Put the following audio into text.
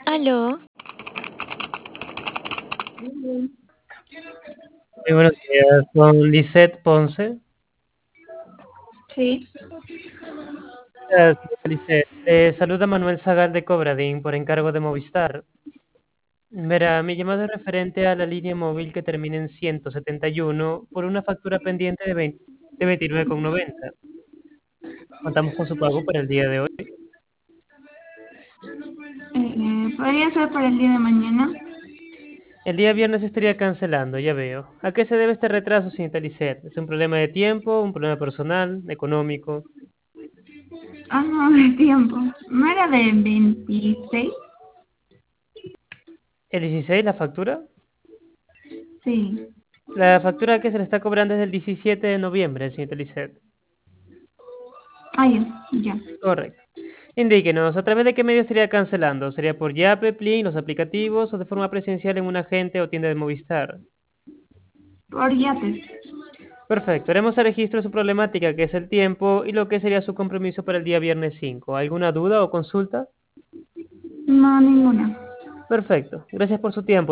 Aló, Muy buenos días, con Lisette Ponce. sí. Gracias, Lisette. Saluda Manuel Zagal de Cobradín por encargo de Movistar. Verá, mi llamado es referente a la línea móvil que termina en 171 por una factura pendiente de 29,90. Contamos con su pago para el día de hoy. Podría ser para el día de mañana. El día viernes estaría cancelando, ya veo. ¿A qué se debe este retraso, señorita Lisette? ¿Es un problema de tiempo, un problema personal, económico? Ah, no, de tiempo. ¿No era de 26? ¿El 16 la factura? Sí. La factura que se le está cobrando es del 17 de noviembre, señorita Lisette. Ah, ya. Correcto. Indíquenos, ¿a través de qué medio estaría cancelando? ¿Sería por Yape, Plin, los aplicativos o de forma presencial en un agente o tienda de Movistar? Por yates. Perfecto, haremos el registro de su problemática, que es el tiempo, y lo que sería su compromiso para el día viernes 5. ¿Alguna duda o consulta? No, ninguna. Perfecto, gracias por su tiempo.